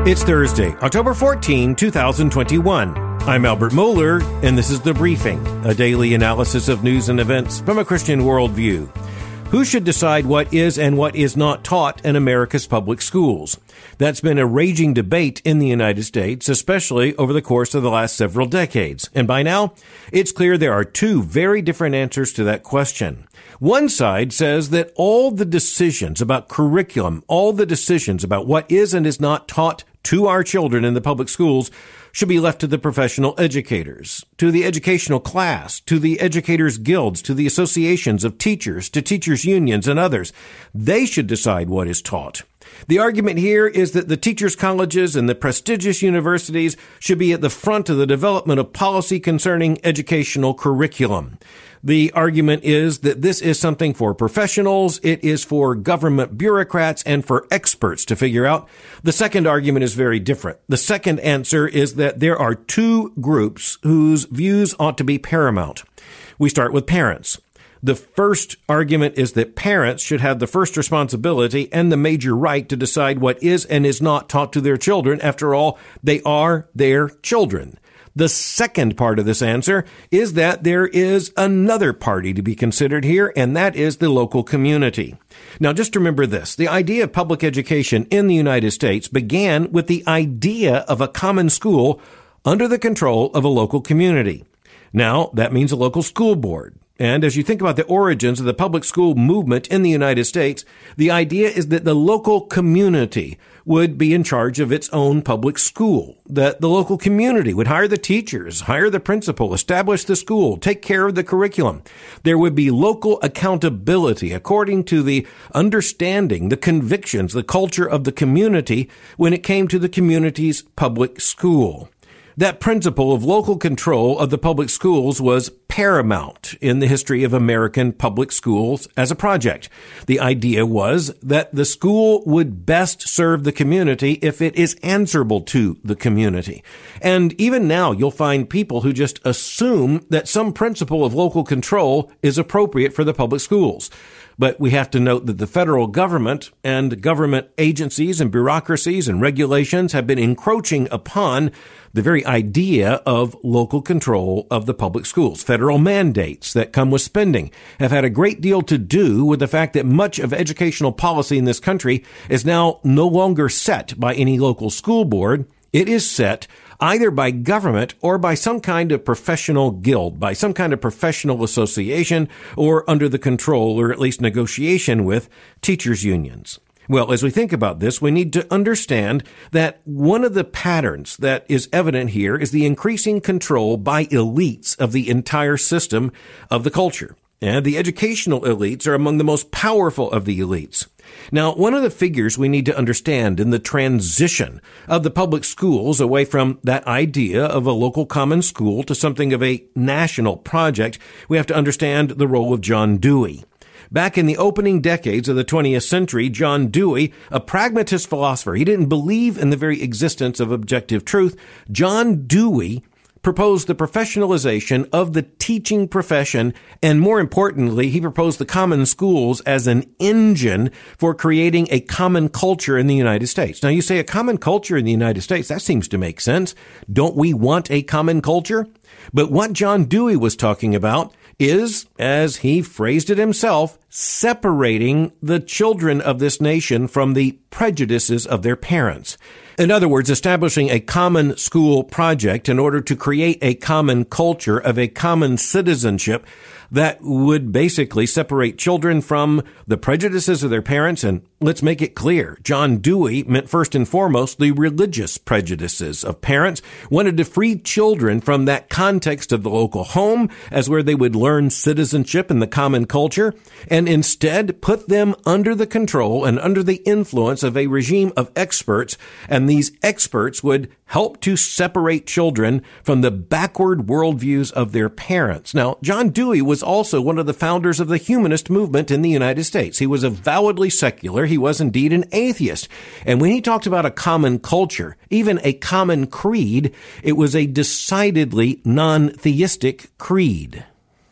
It's Thursday, October 14, 2021. I'm Albert Mohler, and this is The Briefing, a daily analysis of news and events from a Christian worldview. Who should decide what is and what is not taught in America's public schools? That's been a raging debate in the United States, especially over the course of the last several decades. And by now, it's clear there are two very different answers to that question. One side says that all the decisions about curriculum, all the decisions about what is and is not taught to our children in the public schools should be left to the professional educators, to the educational class, to the educators' guilds, to the associations of teachers, to teachers' unions and others. They should decide what is taught. The argument here is that the teachers' colleges and the prestigious universities should be at the front of the development of policy concerning educational curriculum. The argument is that this is something for professionals, it is for government bureaucrats and for experts to figure out. The second argument is very different. The second answer is that there are two groups whose views ought to be paramount. We start with parents. The first argument is that parents should have the first responsibility and the major right to decide what is and is not taught to their children. After all, they are their children. The second part of this answer is that there is another party to be considered here, and that is the local community. Now, just remember this. The idea of public education in the United States began with the idea of a common school under the control of a local community. Now, that means a local school board. And as you think about the origins of the public school movement in the United States, the idea is that the local community would be in charge of its own public school, that the local community would hire the teachers, hire the principal, establish the school, take care of the curriculum. There would be local accountability according to the understanding, the convictions, the culture of the community when it came to the community's public school. That principle of local control of the public schools was paramount in the history of American public schools as a project. The idea was that the school would best serve the community if it is answerable to the community. And even now, you'll find people who just assume that some principle of local control is appropriate for the public schools. But we have to note that the federal government and government agencies and bureaucracies and regulations have been encroaching upon the very idea of local control of the public schools. Federal mandates that come with spending have had a great deal to do with the fact that much of educational policy in this country is now no longer set by any local school board. It is set either by government or by some kind of professional guild, by some kind of professional association, or under the control or at least negotiation with teachers' unions. Well, as we think about this, we need to understand that one of the patterns that is evident here is the increasing control by elites of the entire system of the culture. And the educational elites are among the most powerful of the elites. Now, one of the figures we need to understand in the transition of the public schools away from that idea of a local common school to something of a national project, we have to understand the role of John Dewey. Back in the opening decades of the 20th century, John Dewey, a pragmatist philosopher, he didn't believe in the very existence of objective truth. John Dewey proposed the professionalization of the teaching profession, and more importantly, he proposed the common schools as an engine for creating a common culture in the United States. Now, you say a common culture in the United States, that seems to make sense. Don't we want a common culture? But what John Dewey was talking about is, as he phrased it himself, separating the children of this nation from the prejudices of their parents. In other words, establishing a common school project in order to create a common culture of a common citizenship that would basically separate children from the prejudices of their parents. And let's make it clear, John Dewey meant first and foremost the religious prejudices of parents, wanted to free children from that context of the local home as where they would learn citizenship and the common culture, and instead put them under the control and under the influence of a regime of experts. And these experts would help to separate children from the backward worldviews of their parents. Now, John Dewey was also one of the founders of the humanist movement in the United States. He was avowedly secular. He was indeed an atheist. And when he talked about a common culture, even a common creed, it was a decidedly non-theistic creed.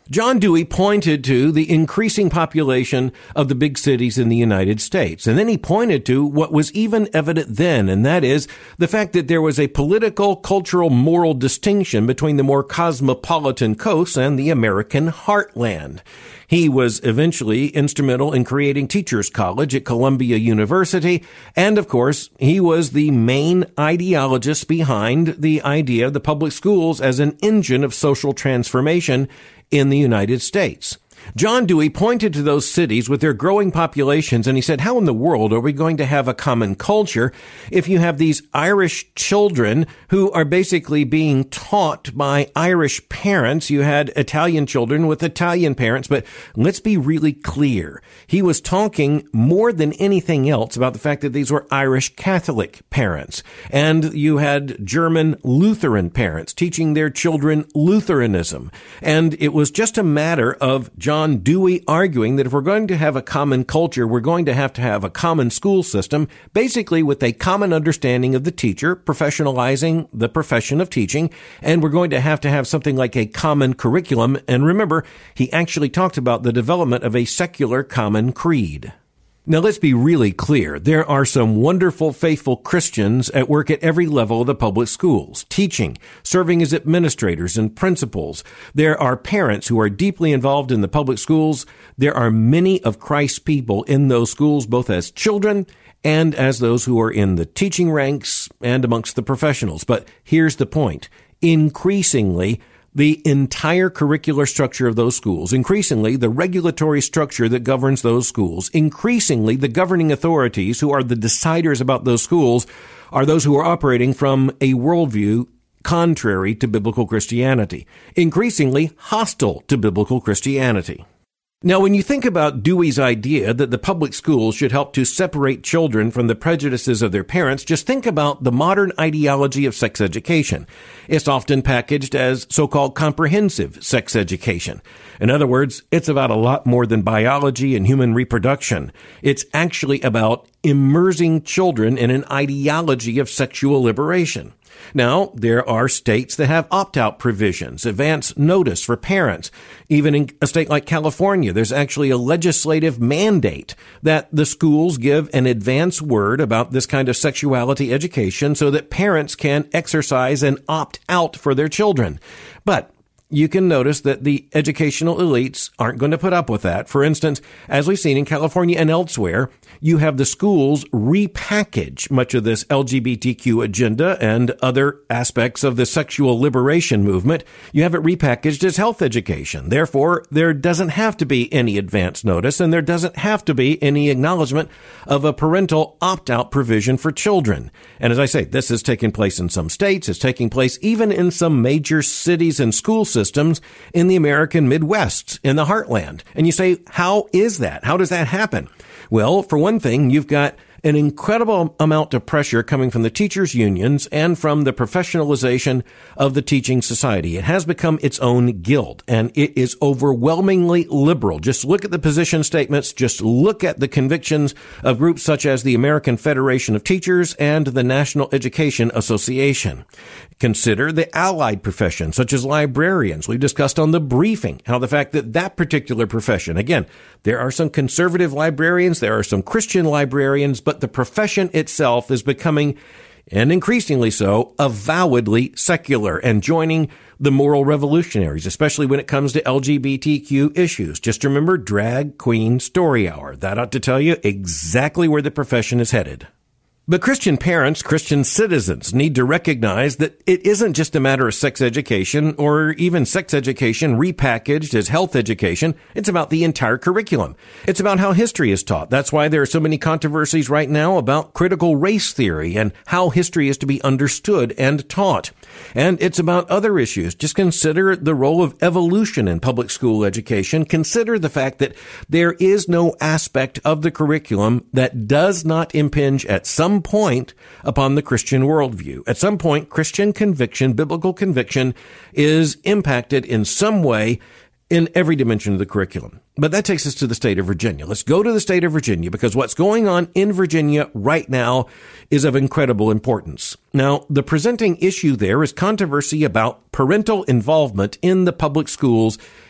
John Dewey pointed to the increasing population of the big cities in the United States. And then he pointed to what was even evident then, and that is the fact that there was a political, cultural, moral distinction between the more cosmopolitan coasts and the American heartland. He was eventually instrumental in creating Teachers College at Columbia University. And of course, he was the main ideologist behind the idea of the public schools as an engine of social transformation in the United States. John Dewey pointed to those cities with their growing populations, and he said, how in the world are we going to have a common culture if you have these Irish children who are basically being taught by Irish parents? You had Italian children with Italian parents, but let's be really clear. He was talking more than anything else about the fact that these were Irish Catholic parents, and you had German Lutheran parents teaching their children Lutheranism, and it was just a matter of John Dewey arguing that if we're going to have a common culture, we're going to have a common school system, basically with a common understanding of the teacher, professionalizing the profession of teaching, and we're going to have something like a common curriculum. And remember, he actually talked about the development of a secular common creed. Now, let's be really clear. There are some wonderful, faithful Christians at work at every level of the public schools, teaching, serving as administrators and principals. There are parents who are deeply involved in the public schools. There are many of Christ's people in those schools, both as children and as those who are in the teaching ranks and amongst the professionals. But here's the point. Increasingly, the entire curricular structure of those schools, increasingly the regulatory structure that governs those schools, increasingly the governing authorities who are the deciders about those schools are those who are operating from a worldview contrary to biblical Christianity, increasingly hostile to biblical Christianity. Now, when you think about Dewey's idea that the public schools should help to separate children from the prejudices of their parents, just think about the modern ideology of sex education. It's often packaged as so-called comprehensive sex education. In other words, it's about a lot more than biology and human reproduction. It's actually about immersing children in an ideology of sexual liberation. Now, there are states that have opt-out provisions, advance notice for parents. Even in a state like California, there's actually a legislative mandate that the schools give an advance word about this kind of sexuality education so that parents can exercise and opt out for their children. But you can notice that the educational elites aren't going to put up with that. For instance, as we've seen in California and elsewhere, you have the schools repackage much of this LGBTQ agenda and other aspects of the sexual liberation movement. You have it repackaged as health education. Therefore, there doesn't have to be any advance notice, and there doesn't have to be any acknowledgement of a parental opt-out provision for children. And as I say, this has taken place in some states. It's taking place even in some major cities and school systems in the American Midwest, in the heartland. And you say, how is that? How does that happen? Well, for one thing, you've got an incredible amount of pressure coming from the teachers' unions and from the professionalization of the teaching society. It has become its own guild, and it is overwhelmingly liberal. Just look at the position statements. Just look at the convictions of groups such as the American Federation of Teachers and the National Education Association. Consider the allied professions, such as librarians. We've discussed on the briefing how the fact that that particular profession, again, there are some conservative librarians, there are some Christian librarians, but the profession itself is becoming, and increasingly so, avowedly secular and joining the moral revolutionaries, especially when it comes to LGBTQ issues. Just remember Drag Queen Story Hour. That ought to tell you exactly where the profession is headed. But Christian parents, Christian citizens need to recognize that it isn't just a matter of sex education or even sex education repackaged as health education. It's about the entire curriculum. It's about how history is taught. That's why there are so many controversies right now about critical race theory and how history is to be understood and taught. And it's about other issues. Just consider the role of evolution in public school education. Consider the fact that there is no aspect of the curriculum that does not impinge at some point upon the Christian worldview. At some point, Christian conviction, biblical conviction, is impacted in some way in every dimension of the curriculum. But that takes us to the state of Virginia. Let's go to the state of Virginia, because what's going on in Virginia right now is of incredible importance. Now, the presenting issue there is controversy about parental involvement in the public schools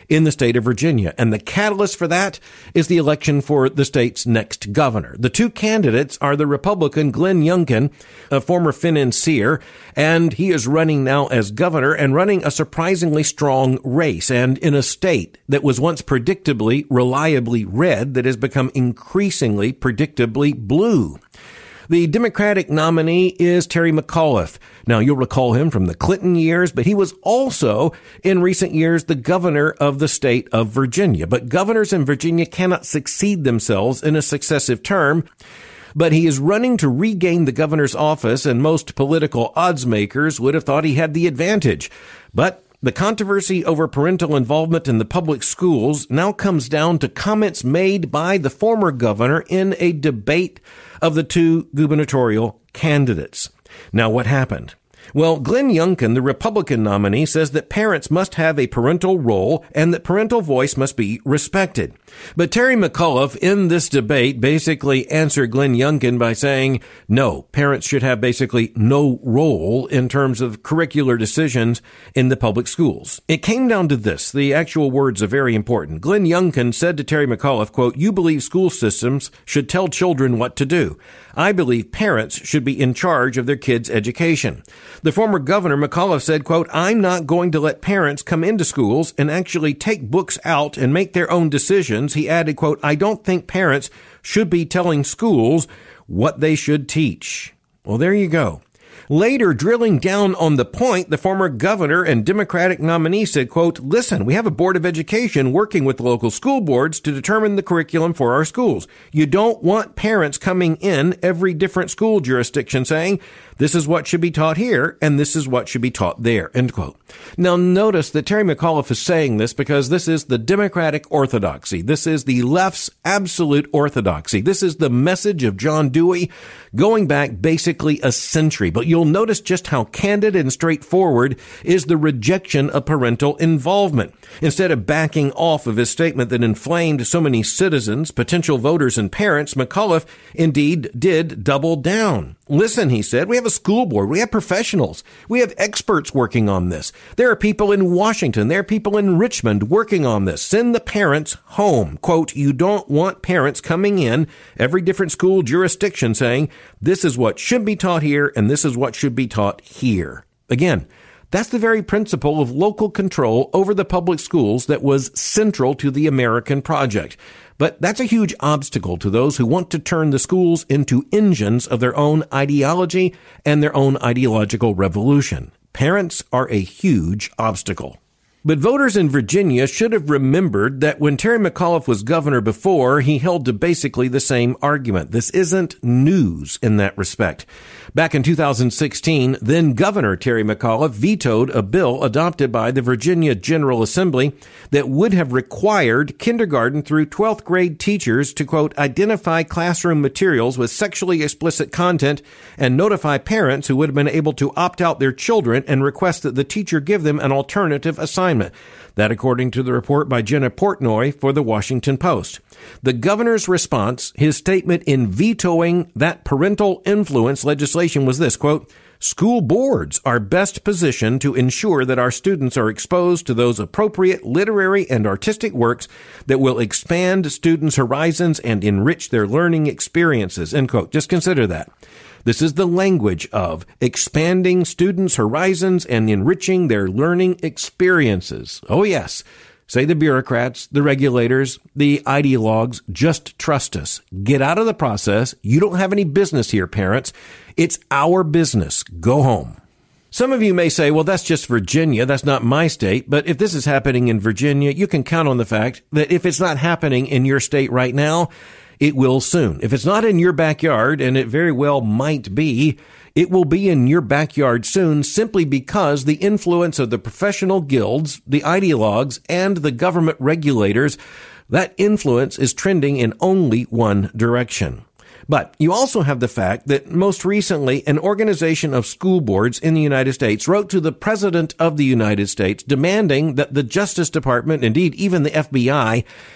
in the state of Virginia. And the catalyst for that is the election for the state's next governor. The two candidates are the Republican Glenn Youngkin, a former financier, and he is running now as governor and running a surprisingly strong race. And in a state that was once predictably, reliably red, that has become increasingly predictably blue. The Democratic nominee is Terry McAuliffe. Now, you'll recall him from the Clinton years, but he was also, in recent years, the governor of the state of Virginia. But governors in Virginia cannot succeed themselves in a successive term. But he is running to regain the governor's office, and most political odds makers would have thought he had the advantage. But the controversy over parental involvement in the public schools now comes down to comments made by the former governor in a debate of the two gubernatorial candidates. Now, what happened? Well, Glenn Youngkin, the Republican nominee, says that parents must have a parental role and that parental voice must be respected. But Terry McAuliffe in this debate basically answered Glenn Youngkin by saying, no, parents should have basically no role in terms of curricular decisions in the public schools. It came down to this. The actual words are very important. Glenn Youngkin said to Terry McAuliffe, quote, "You believe school systems should tell children what to do. I believe parents should be in charge of their kids' education." The former governor, McAuliffe, said, quote, "I'm not going to let parents come into schools and actually take books out and make their own decisions." He added, quote, "I don't think parents should be telling schools what they should teach." Well, there you go. Later, drilling down on the point, the former governor and Democratic nominee said, quote, "Listen, we have a board of education working with the local school boards to determine the curriculum for our schools. You don't want parents coming in every different school jurisdiction saying, this is what should be taught here, and this is what should be taught there," end quote. Now, notice that Terry McAuliffe is saying this because this is the Democratic orthodoxy. This is the left's absolute orthodoxy. This is the message of John Dewey going back basically a century. But you'll notice just how candid and straightforward is the rejection of parental involvement. Instead of backing off of his statement that inflamed so many citizens, potential voters, and parents, McAuliffe indeed did double down. Listen, he said, we have a school board. We have professionals. We have experts working on this. There are people in Washington. There are people in Richmond working on this. Send the parents home. Quote, "You don't want parents coming in every different school jurisdiction saying, this is what should be taught here and this is what should be taught here." Again, that's the very principle of local control over the public schools that was central to the American project. But that's a huge obstacle to those who want to turn the schools into engines of their own ideology and their own ideological revolution. Parents are a huge obstacle. But voters in Virginia should have remembered that when Terry McAuliffe was governor before, he held to basically the same argument. This isn't news in that respect. Back in 2016, then Governor Terry McAuliffe vetoed a bill adopted by the Virginia General Assembly that would have required kindergarten through 12th grade teachers to, quote, "identify classroom materials with sexually explicit content and notify parents who would have been able to opt out their children and request that the teacher give them an alternative assignment." That according to the report by Jenna Portnoy for the Washington Post. The governor's response, his statement in vetoing that parental influence legislation was this, quote, "School boards are best positioned to ensure that our students are exposed to those appropriate literary and artistic works that will expand students' horizons and enrich their learning experiences," end quote. Just consider that. This is the language of expanding students' horizons and enriching their learning experiences. Oh, yes. Say the bureaucrats, the regulators, the ideologues, just trust us. Get out of the process. You don't have any business here, parents. It's our business. Go home. Some of you may say, well, that's just Virginia. That's not my state. But if this is happening in Virginia, you can count on the fact that if it's not happening in your state right now, it will soon. If it's not in your backyard, and it very well might be, it will be in your backyard soon simply because the influence of the professional guilds, the ideologues, and the government regulators, that influence is trending in only one direction. But you also have the fact that most recently, an organization of school boards in the United States wrote to the President of the United States demanding that the Justice Department, indeed even the FBI,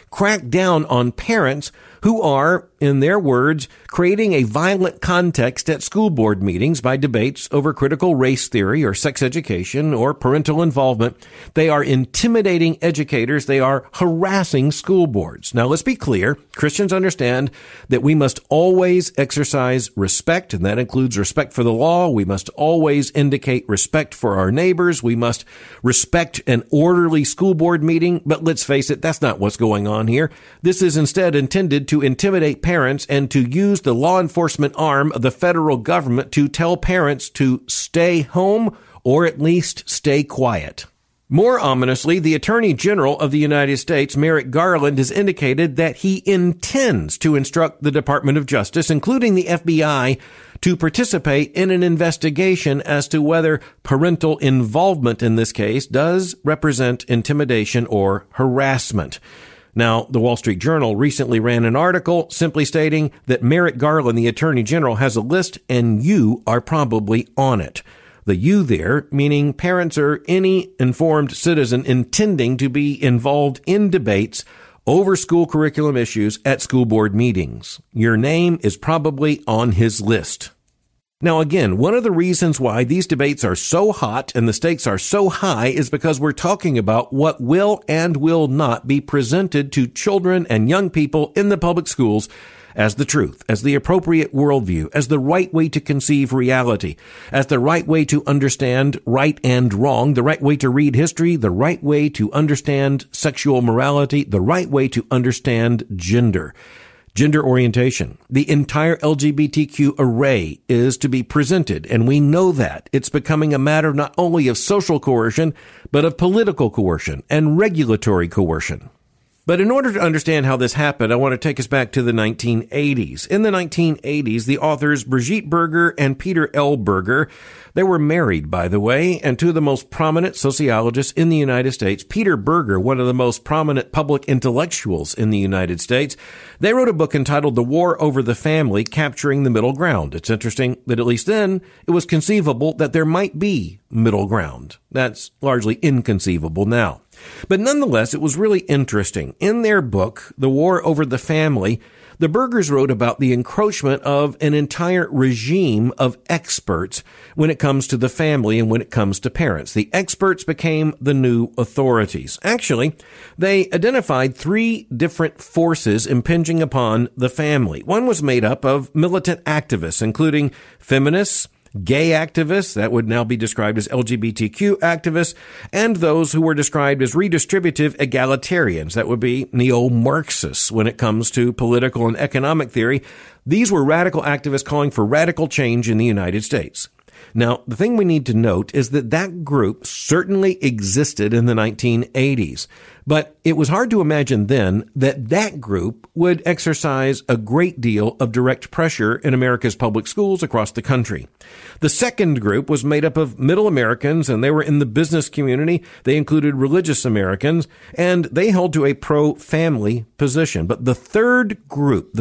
crack down on parents who are, in their words, creating a violent context at school board meetings by debates over critical race theory or sex education or parental involvement. They are intimidating educators. They are harassing school boards. Now, let's be clear. Christians understand that we must always exercise respect, and that includes respect for the law. We must always indicate respect for our neighbors. We must respect an orderly school board meeting. But let's face it, that's not what's going on here. This is instead intended to intimidate parents and to use the law enforcement arm of the federal government to tell parents to stay home or at least stay quiet. More ominously, the Attorney General of the United States, Merrick Garland, has indicated that he intends to instruct the Department of Justice, including the FBI, to participate in an investigation as to whether parental involvement in this case does represent intimidation or harassment. Now, the Wall Street Journal recently ran an article simply stating that Merrick Garland, the Attorney General, has a list and you are probably on it. The you there, meaning parents or any informed citizen intending to be involved in debates over school curriculum issues at school board meetings. Your name is probably on his list. Now, again, one of the reasons why these debates are so hot and the stakes are so high is because we're talking about what will and will not be presented to children and young people in the public schools as the truth, as the appropriate worldview, as the right way to conceive reality, as the right way to understand right and wrong, the right way to read history, the right way to understand sexual morality, the right way to understand gender. Gender orientation. The entire LGBTQ array is to be presented, and we know that. It's becoming a matter not only of social coercion, but of political coercion and regulatory coercion. But in order to understand how this happened, I want to take us back to the 1980s. In the 1980s, the authors Brigitte Berger and Peter L. Berger, they were married, by the way, and two of the most prominent sociologists in the United States, Peter Berger, one of the most prominent public intellectuals in the United States, they wrote a book entitled The War Over the Family, Capturing the Middle Ground. It's interesting that at least then it was conceivable that there might be middle ground. That's largely inconceivable now. But nonetheless, it was really interesting. In their book, The War Over the Family, the Bergers wrote about the encroachment of an entire regime of experts when it comes to the family and when it comes to parents. The experts became the new authorities. Actually, they identified three different forces impinging upon the family. One was made up of militant activists, including feminists, gay activists, that would now be described as LGBTQ activists, and those who were described as redistributive egalitarians, that would be neo-Marxists when it comes to political and economic theory. These were radical activists calling for radical change in the United States. Now, the thing we need to note is that that group certainly existed in the 1980s, but it was hard to imagine then that that group would exercise a great deal of direct pressure in America's public schools across the country. The second group was made up of middle Americans, and they were in the business community. They included religious Americans, and they held to a pro-family position. But the third group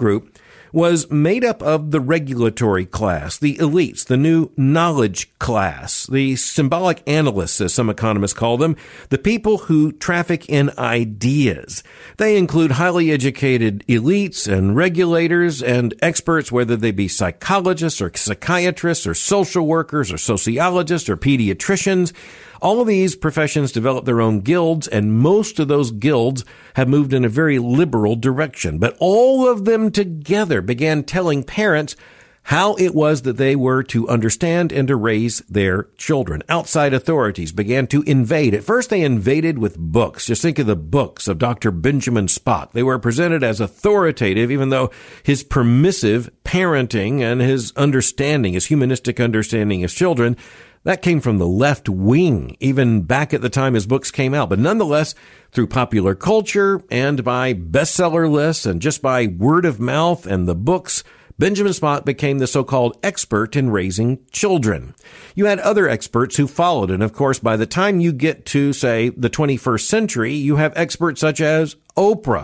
was made up of the regulatory class, the elites, the new knowledge class, the symbolic analysts, as some economists call them, the people who traffic in ideas. They include highly educated elites and regulators and experts, whether they be psychologists or psychiatrists or social workers or sociologists or pediatricians. All of these professions developed their own guilds, and most of those guilds have moved in a very liberal direction. But all of them together began telling parents how it was that they were to understand and to raise their children. Outside authorities began to invade. At first, they invaded with books. Just think of the books of Dr. Benjamin Spock. They were presented as authoritative, even though his permissive parenting and his understanding, his humanistic understanding of children, that came from the left wing, even back at the time his books came out. But nonetheless, through popular culture and by bestseller lists and just by word of mouth and the books, Benjamin Spock became the so-called expert in raising children. You had other experts who followed. And of course, by the time you get to, say, the 21st century, you have experts such as Oprah.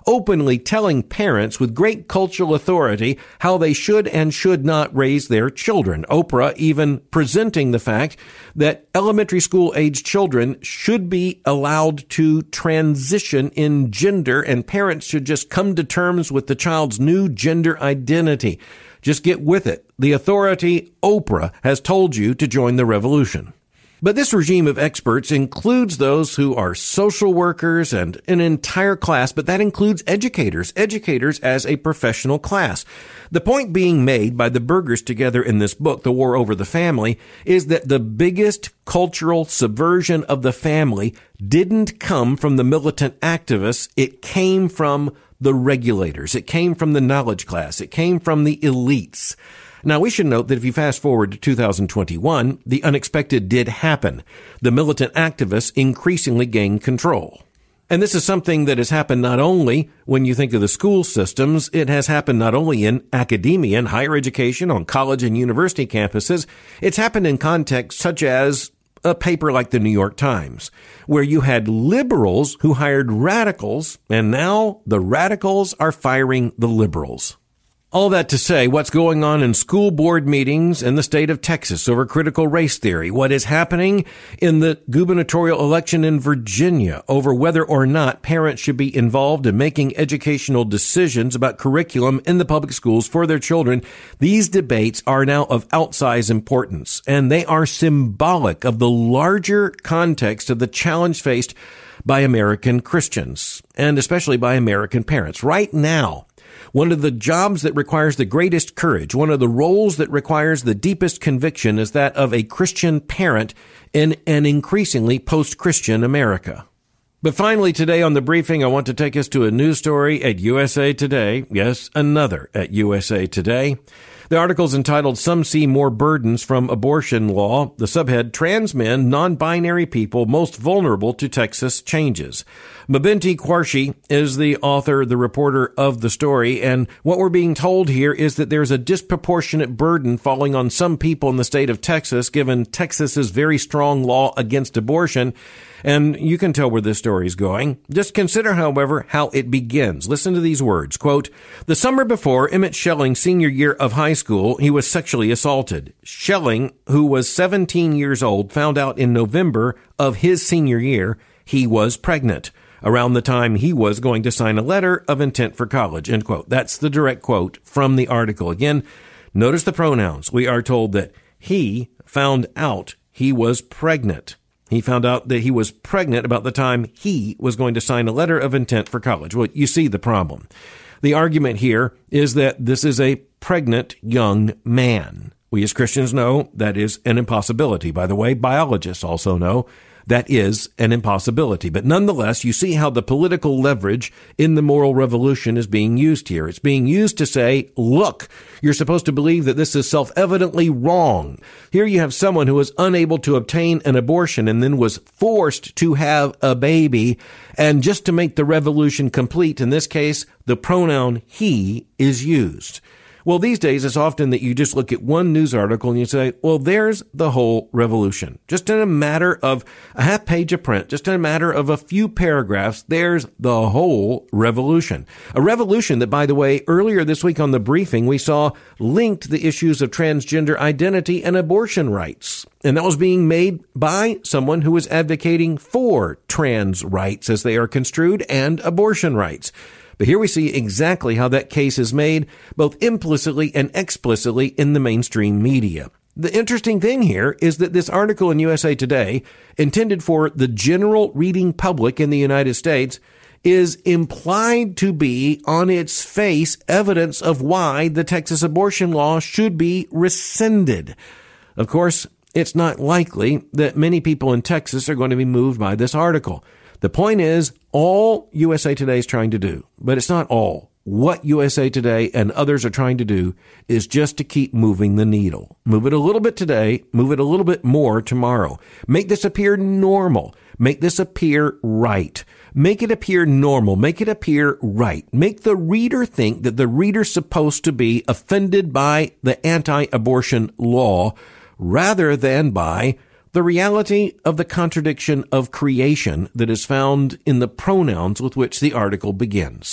openly telling parents with great cultural authority how they should and should not raise their children. Oprah even presenting the fact that elementary school age children should be allowed to transition in gender, and parents should just come to terms with the child's new gender identity. Just get with it. The authority, Oprah, has told you to join the revolution. But this regime of experts includes those who are social workers and an entire class, but that includes educators as a professional class. The point being made by the Burgers together in this book, The War Over the Family, is that the biggest cultural subversion of the family didn't come from the militant activists. It came from the regulators. It came from the knowledge class. It came from the elites. Now, we should note that if you fast forward to 2021, the unexpected did happen. The militant activists increasingly gained control. And this is something that has happened not only when you think of the school systems, it has happened not only in academia and higher education, on college and university campuses, it's happened in contexts such as a paper like the New York Times, where you had liberals who hired radicals, and now the radicals are firing the liberals. All that to say, what's going on in school board meetings in the state of Texas over critical race theory, what is happening in the gubernatorial election in Virginia over whether or not parents should be involved in making educational decisions about curriculum in the public schools for their children. These debates are now of outsized importance, and they are symbolic of the larger context of the challenge faced by American Christians, and especially by American parents. Right now, one of the jobs that requires the greatest courage, one of the roles that requires the deepest conviction is that of a Christian parent in an increasingly post-Christian America. But finally today on the briefing, I want to take us to a news story at USA Today. Yes, another at USA Today. The article is entitled, "Some See More Burdens from Abortion Law." The subhead, "Trans Men, Non-Binary People Most Vulnerable to Texas Changes." Mabinti Quarshie is the author, the reporter of the story, and what we're being told here is that there's a disproportionate burden falling on some people in the state of Texas, given Texas's very strong law against abortion. And you can tell where this story is going. Just consider, however, how it begins. Listen to these words. Quote, "The summer before Emmett Schelling's senior year of high school, he was sexually assaulted. Schelling, who was 17 years old, found out in November of his senior year he was pregnant, around the time he was going to sign a letter of intent for college." End quote. That's the direct quote from the article. Again, notice the pronouns. We are told that he found out he was pregnant. He found out that he was pregnant about the time he was going to sign a letter of intent for college. Well, you see the problem. The argument here is that this is a pregnant young man. We as Christians know that is an impossibility. By the way, biologists also know that is an impossibility. But nonetheless, you see how the political leverage in the moral revolution is being used here. It's being used to say, look, you're supposed to believe that this is self-evidently wrong. Here you have someone who was unable to obtain an abortion and then was forced to have a baby. And just to make the revolution complete, in this case, the pronoun he is used. Well, these days, it's often that you just look at one news article and you say, well, there's the whole revolution. Just in a matter of a half page of print, just in a matter of a few paragraphs, there's the whole revolution. A revolution that, by the way, earlier this week on the briefing, we saw linked the issues of transgender identity and abortion rights. And that was being made by someone who was advocating for trans rights as they are construed and abortion rights. But here we see exactly how that case is made, both implicitly and explicitly in the mainstream media. The interesting thing here is that this article in USA Today, intended for the general reading public in the United States, is implied to be on its face evidence of why the Texas abortion law should be rescinded. Of course, it's not likely that many people in Texas are going to be moved by this article. The point is, all USA Today is trying to do, but it's not all. What USA Today and others are trying to do is just to keep moving the needle. Move it a little bit today, move it a little bit more tomorrow. Make this appear normal. Make this appear right. Make it appear normal. Make it appear right. Make the reader think that the reader's supposed to be offended by the anti-abortion law rather than by the reality of the contradiction of creation that is found in the pronouns with which the article begins.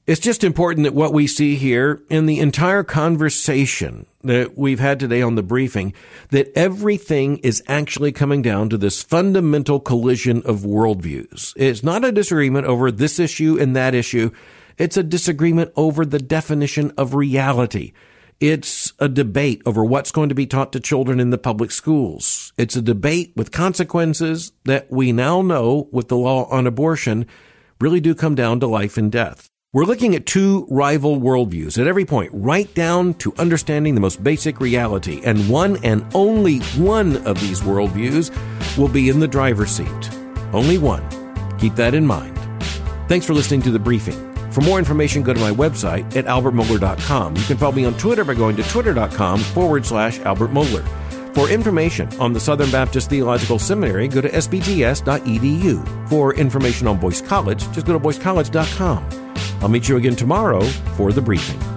It's just important that what we see here in the entire conversation that we've had today on the briefing, that everything is actually coming down to this fundamental collision of worldviews. It's not a disagreement over this issue and that issue. It's a disagreement over the definition of reality. It's a debate over what's going to be taught to children in the public schools. It's a debate with consequences that we now know with the law on abortion really do come down to life and death. We're looking at two rival worldviews at every point, right down to understanding the most basic reality. And one and only one of these worldviews will be in the driver's seat. Only one. Keep that in mind. Thanks for listening to The Briefing. For more information, go to my website at albertmohler.com. You can follow me on Twitter by going to twitter.com/Albert Mohler. For information on the Southern Baptist Theological Seminary, go to sbts.edu. For information on Boyce College, just go to boycecollege.com. I'll meet you again tomorrow for The Briefing.